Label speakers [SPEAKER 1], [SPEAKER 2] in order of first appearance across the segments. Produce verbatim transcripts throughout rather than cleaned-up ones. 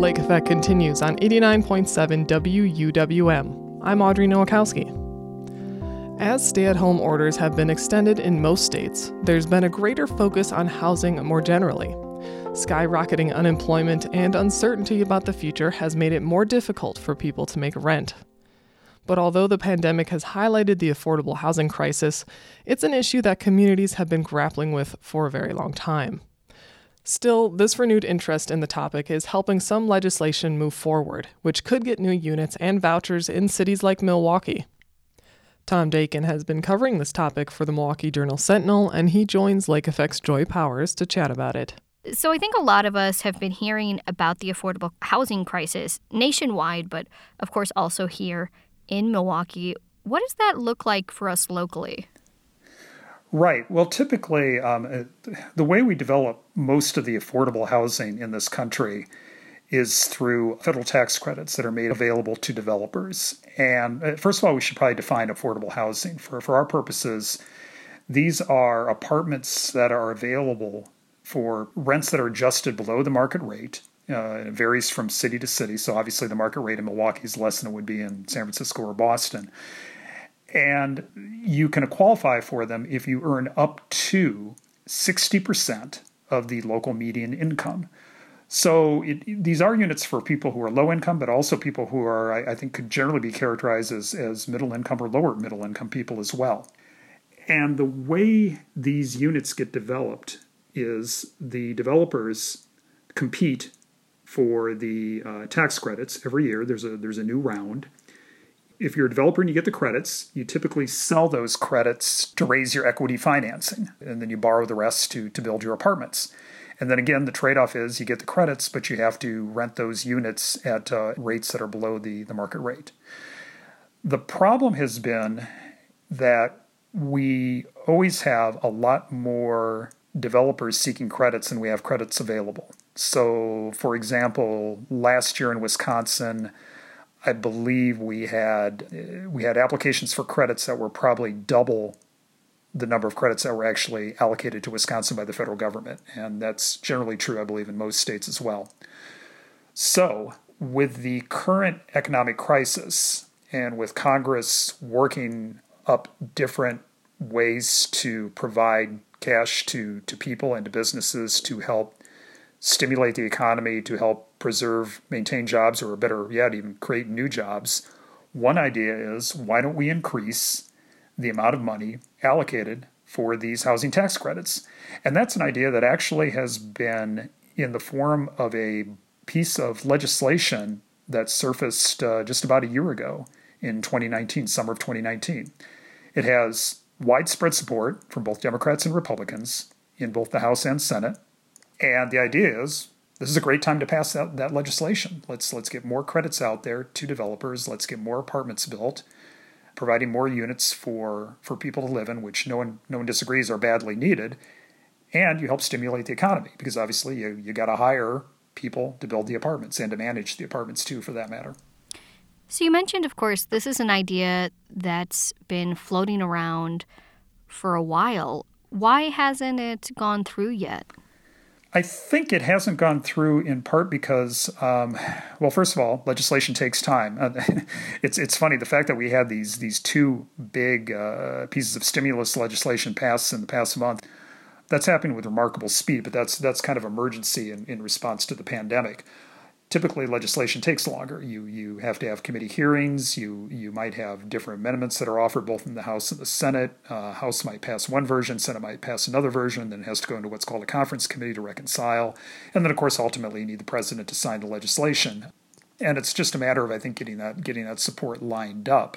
[SPEAKER 1] Lake Effect continues on eighty-nine point seven W U W M. I'm Audrey Nowakowski. As stay-at-home orders have been extended in most states, there's been a greater focus on housing more generally. Skyrocketing unemployment and uncertainty about the future has made it more difficult for people to make rent. But although the pandemic has highlighted the affordable housing crisis, it's an issue that communities have been grappling with for a very long time. Still, this renewed interest in the topic is helping some legislation move forward, which could get new units and vouchers in cities like Milwaukee. Tom Dakin has been covering this topic for the Milwaukee Journal-Sentinel, and he joins Lake Effect's Joy Powers to chat about it.
[SPEAKER 2] So I think a lot of us have been hearing about the affordable housing crisis nationwide, but of course also here in Milwaukee. What does that look like for us locally?
[SPEAKER 3] Right. Well, typically, um, the way we develop most of the affordable housing in this country is through federal tax credits that are made available to developers. And uh, first of all, we should probably define affordable housing. For, for our purposes, these are apartments that are available for rents that are adjusted below the market rate. Uh, it varies from city to city. So obviously the market rate in Milwaukee is less than it would be in San Francisco or Boston. And you can qualify for them if you earn up to sixty percent of the local median income. So it, these are units for people who are low income, but also people who are, I, I think, could generally be characterized as, as middle income or lower middle income people as well. And the way these units get developed is the developers compete for the uh, tax credits every year. There's a there's a new round. If you're a developer and you get the credits, you typically sell those credits to raise your equity financing, and then you borrow the rest to, to build your apartments. And then again, the trade-off is you get the credits, but you have to rent those units at uh, rates that are below the, the market rate. The problem has been that we always have a lot more developers seeking credits than we have credits available. So, for example, last year in Wisconsin, I believe we had we had applications for credits that were probably double the number of credits that were actually allocated to Wisconsin by the federal government. And that's generally true, I believe, in most states as well. So, with the current economic crisis and with Congress working up different ways to provide cash to, to people and to businesses to help stimulate the economy, to help preserve, maintain jobs, or better yet, even create new jobs. One idea is, why don't we increase the amount of money allocated for these housing tax credits? And that's an idea that actually has been in the form of a piece of legislation that surfaced uh, just about a year ago in twenty nineteen, summer of twenty nineteen. It has widespread support from both Democrats and Republicans in both the House and Senate. And the idea is, this is a great time to pass that, that legislation. Let's let's get more credits out there to developers. Let's get more apartments built, providing more units for, for people to live in, which no one no one disagrees are badly needed. And you help stimulate the economy, because obviously you, you got to hire people to build the apartments and to manage the apartments too, for that matter.
[SPEAKER 2] So you mentioned, of course, this is an idea that's been floating around for a while. Why hasn't it gone through yet?
[SPEAKER 3] I think it hasn't gone through in part because, um, well, first of all, legislation takes time. Uh, it's it's funny, the fact that we had these these two big uh, pieces of stimulus legislation passed in the past month, that's happening with remarkable speed, but that's that's kind of emergency in, in response to the pandemic. Typically, legislation takes longer. You you have to have committee hearings. You you might have different amendments that are offered both in the House and the Senate. Uh, House might pass one version, Senate might pass another version, then it has to go into what's called a conference committee to reconcile. And then, of course, ultimately you need the president to sign the legislation. And it's just a matter of, I think, getting that getting that support lined up.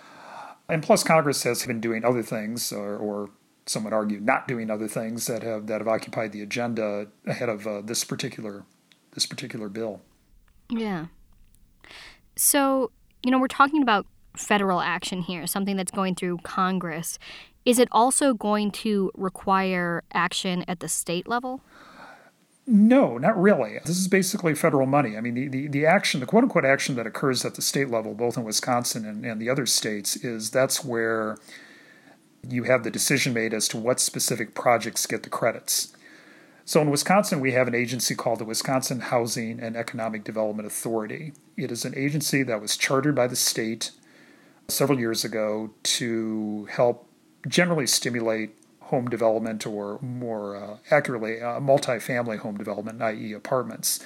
[SPEAKER 3] And plus, Congress has been doing other things, or, or some would argue not doing other things that have that have occupied the agenda ahead of uh, this particular this particular bill.
[SPEAKER 2] Yeah. So, you know, we're talking about federal action here, something that's going through Congress. Is it also going to require action at the state level?
[SPEAKER 3] No, not really. This is basically federal money. I mean, the, the, the action, the quote-unquote action that occurs at the state level, both in Wisconsin and, and the other states, is that's where you have the decision made as to what specific projects get the credits. So in Wisconsin, we have an agency called the Wisconsin Housing and Economic Development Authority. It is an agency that was chartered by the state several years ago to help generally stimulate home development, or more uh, accurately, uh, multifamily home development, that is apartments.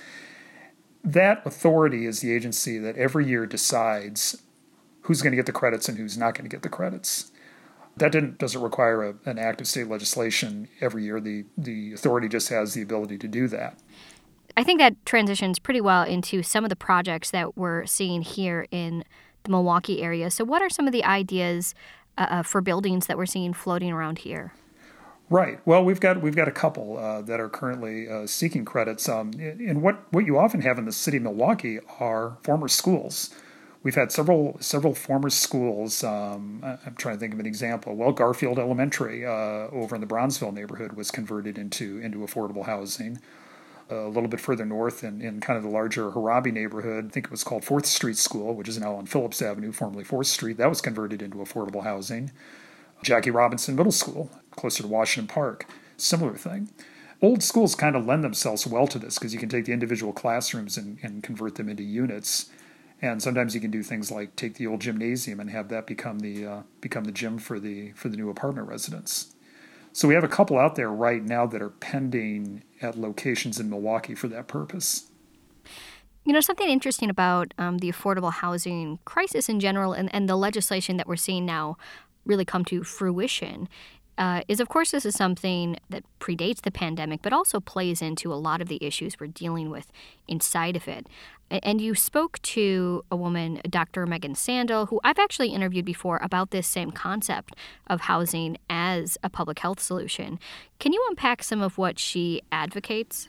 [SPEAKER 3] That authority is the agency that every year decides who's going to get the credits and who's not going to get the credits. That didn't, doesn't require a, an act of state legislation every year. The, the authority just has the ability to do that.
[SPEAKER 2] I think that transitions pretty well into some of the projects that we're seeing here in the Milwaukee area. So what are some of the ideas uh, for buildings that we're seeing floating around here?
[SPEAKER 3] Right. Well, we've got we've got a couple uh, that are currently uh, seeking credits. Um, and what, what you often have in the city of Milwaukee are former schools. We've had several several former schools. Um, I'm trying to think of an example. Well, Garfield Elementary uh, over in the Bronzeville neighborhood was converted into into affordable housing. A little bit further north in, in kind of the larger Harambee neighborhood, I think it was called fourth Street School, which is now on Phillips Avenue, formerly fourth Street. That was converted into affordable housing. Jackie Robinson Middle School, closer to Washington Park, similar thing. Old schools kind of lend themselves well to this because you can take the individual classrooms and, and convert them into units. And sometimes you can do things like take the old gymnasium and have that become the uh, become the gym for the for the new apartment residents. So we have a couple out there right now that are pending at locations in Milwaukee for that purpose.
[SPEAKER 2] You know, something interesting about um, the affordable housing crisis in general, and, and the legislation that we're seeing now really come to fruition, uh, is, of course, this is something that predates the pandemic, but also plays into a lot of the issues we're dealing with inside of it. And you spoke to a woman, Doctor Megan Sandel, who I've actually interviewed before about this same concept of housing as a public health solution. Can you unpack some of what she advocates?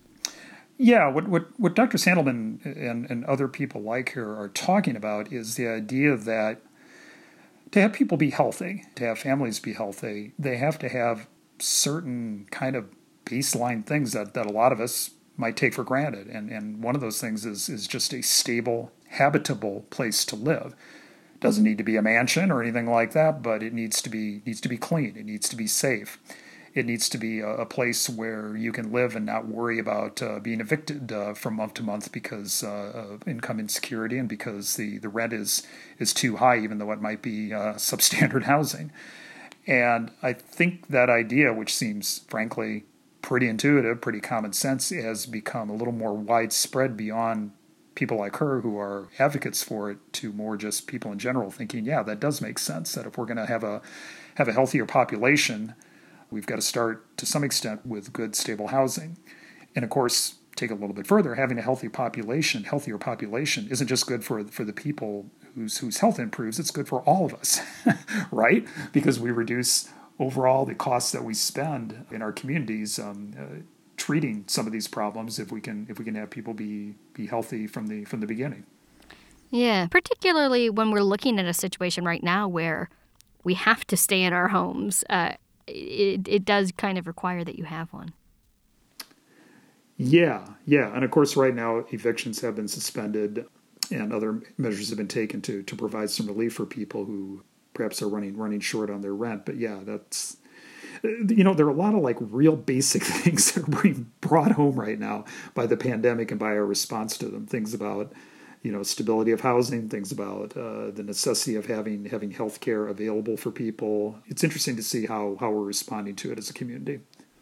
[SPEAKER 3] Yeah, what what, what Doctor Sandelman and, and other people like her are talking about is the idea that to have people be healthy, to have families be healthy, they have to have certain kind of baseline things that, that a lot of us might take for granted. And, and one of those things is, is just a stable, habitable place to live. Doesn't need to be a mansion or anything like that, but it needs to be needs to be clean. It needs to be safe. It needs to be a, a place where you can live and not worry about uh, being evicted uh, from month to month because uh, of income insecurity and because the, the rent is is too high, even though it might be uh, substandard housing. And I think that idea, which seems frankly pretty intuitive, pretty common sense, has become a little more widespread beyond people like her who are advocates for it to more just people in general thinking, yeah, that does make sense, that if we're going to have a have a healthier population, we've got to start to some extent with good, stable housing. And of course, take it a little bit further, having a healthy population, healthier population isn't just good for for the people whose whose health improves, it's good for all of us, right? Because we reduce overall the costs that we spend in our communities um, uh, treating some of these problems if we can if we can have people be be healthy from the from the beginning.
[SPEAKER 2] Yeah, particularly when we're looking at a situation right now where we have to stay in our homes. Uh, it it does kind of require that you have one.
[SPEAKER 3] Yeah, yeah. And of course, right now, evictions have been suspended and other measures have been taken to to provide some relief for people who perhaps are running running short on their rent. But yeah, that's, you know, there are a lot of like real basic things that are being brought home right now by the pandemic and by our response to them. Things about, you know, stability of housing, things about uh, the necessity of having having health care available for people. It's interesting to see how, how we're responding to it as a community.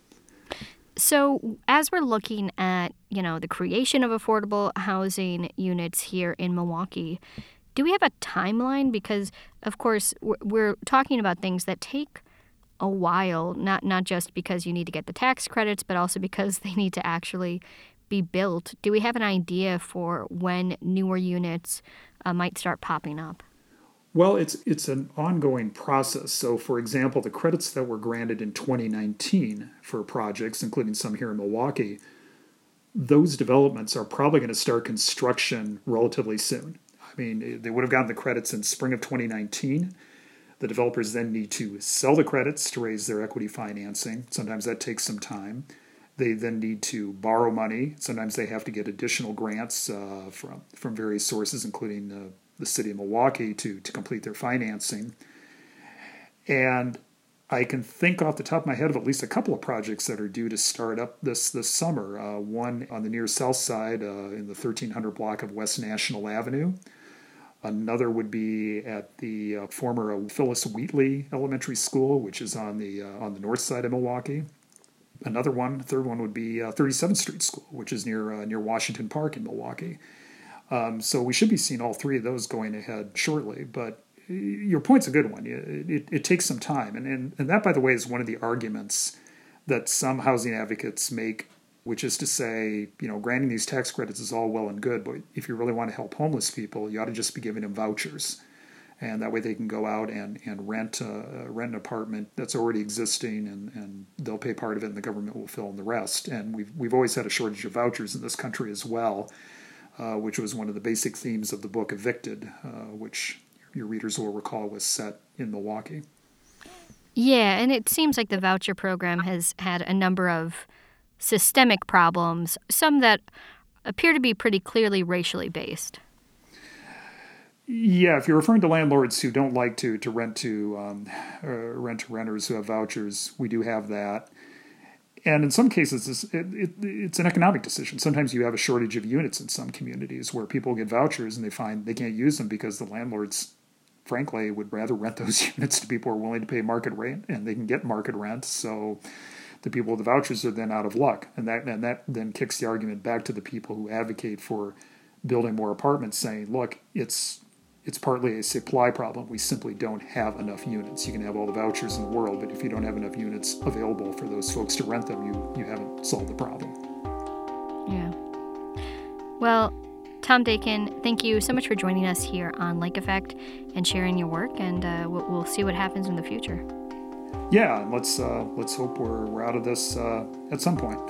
[SPEAKER 2] So as we're looking at, you know, the creation of affordable housing units here in Milwaukee, do we have a timeline? Because, of course, we're talking about things that take a while, not not just because you need to get the tax credits, but also because they need to actually be built. Do we have an idea for when newer units uh, might start popping up?
[SPEAKER 3] Well, it's it's an ongoing process. So, for example, the credits that were granted in twenty nineteen for projects, including some here in Milwaukee, those developments are probably going to start construction relatively soon. I mean, they would have gotten the credits in spring of twenty nineteen. The developers then need to sell the credits to raise their equity financing. Sometimes that takes some time. They then need to borrow money. Sometimes they have to get additional grants uh, from, from various sources, including uh, the city of Milwaukee, to, to complete their financing. And I can think off the top of my head of at least a couple of projects that are due to start up this this summer. Uh, one on the near south side uh, in the thirteen hundred block of West National Avenue. Another would be at the uh, former uh, Phyllis Wheatley Elementary School, which is on the uh, on the north side of Milwaukee. Another one, third one, would be uh, thirty-seventh Street School, which is near uh, near Washington Park in Milwaukee. Um, so we should be seeing all three of those going ahead shortly. But your point's a good one. It, it, it takes some time. And, and, and that, by the way, is one of the arguments that some housing advocates make, which is to say, you know, granting these tax credits is all well and good, but if you really want to help homeless people, you ought to just be giving them vouchers. And that way they can go out and, and rent, a, rent an apartment that's already existing, and, and they'll pay part of it and the government will fill in the rest. And we've, we've always had a shortage of vouchers in this country as well, uh, which was one of the basic themes of the book Evicted, uh, which your readers will recall was set in Milwaukee.
[SPEAKER 2] Yeah, and it seems like the voucher program has had a number of systemic problems, some that appear to be pretty clearly racially based.
[SPEAKER 3] Yeah, if you're referring to landlords who don't like to to rent to um, uh, rent to renters who have vouchers, we do have that. And in some cases, it's, it, it, it's an economic decision. Sometimes you have a shortage of units in some communities where people get vouchers and they find they can't use them because the landlords, frankly, would rather rent those units to people who are willing to pay market rate, and they can get market rent. So the people with the vouchers are then out of luck. And that, and that then kicks the argument back to the people who advocate for building more apartments, saying, look, it's it's partly a supply problem. We simply don't have enough units. You can have all the vouchers in the world, but if you don't have enough units available for those folks to rent them, you, you haven't solved the problem.
[SPEAKER 2] Yeah. Well, Tom Dakin, thank you so much for joining us here on Lake Effect and sharing your work, and uh, we'll, we'll see what happens in the future.
[SPEAKER 3] Yeah, and let's uh, let's hope we're we're out of this uh, at some point.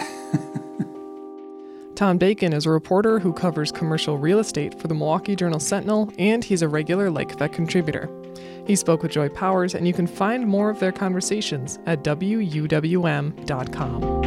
[SPEAKER 1] Tom Dakin is a reporter who covers commercial real estate for the Milwaukee Journal-Sentinel, and he's a regular Lake Effect contributor. He spoke with Joy Powers, and you can find more of their conversations at W U W M dot com.